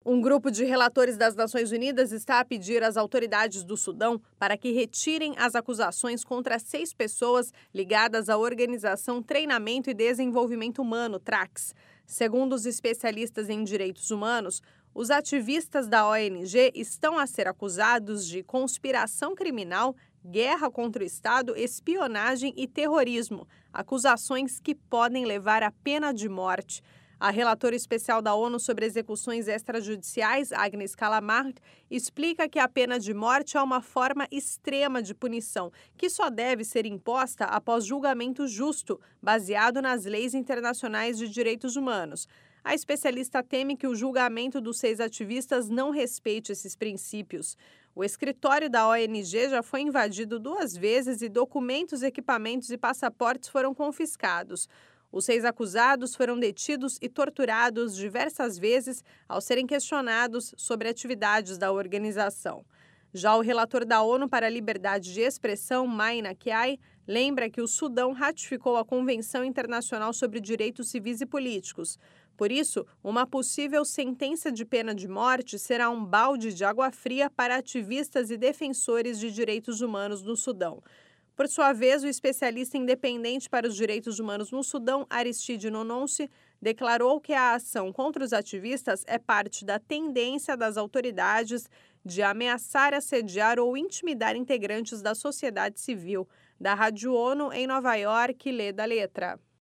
Um grupo de relatores das Nações Unidas está a pedir às autoridades do Sudão para que retirem as acusações contra 6 pessoas ligadas à Organização Treinamento e Desenvolvimento Humano, TRACS. Segundo os especialistas em direitos humanos, os ativistas da ONG estão a ser acusados de conspiração criminal, guerra contra o Estado, espionagem e terrorismo, acusações que podem levar à pena de morte. A relatora especial da ONU sobre execuções extrajudiciais, Agnes Callamard, explica que a pena de morte é uma forma extrema de punição, que só deve ser imposta após julgamento justo, baseado nas leis internacionais de direitos humanos. A especialista teme que o julgamento dos 6 ativistas não respeite esses princípios. O escritório da ONG já foi invadido 2 vezes e documentos, equipamentos e passaportes foram confiscados. Os 6 acusados foram detidos e torturados diversas vezes ao serem questionados sobre atividades da organização. Já o relator da ONU para a Liberdade de Expressão, Maina Kiai, lembra que o Sudão ratificou a Convenção Internacional sobre Direitos Civis e Políticos. Por isso, uma possível sentença de pena de morte será um balde de água fria para ativistas e defensores de direitos humanos no Sudão. Por sua vez, o especialista independente para os direitos humanos no Sudão, Aristide Nononce, declarou que a ação contra os ativistas é parte da tendência das autoridades de ameaçar, assediar ou intimidar integrantes da sociedade civil. Da Rádio ONU, em Nova York, Leda Letra.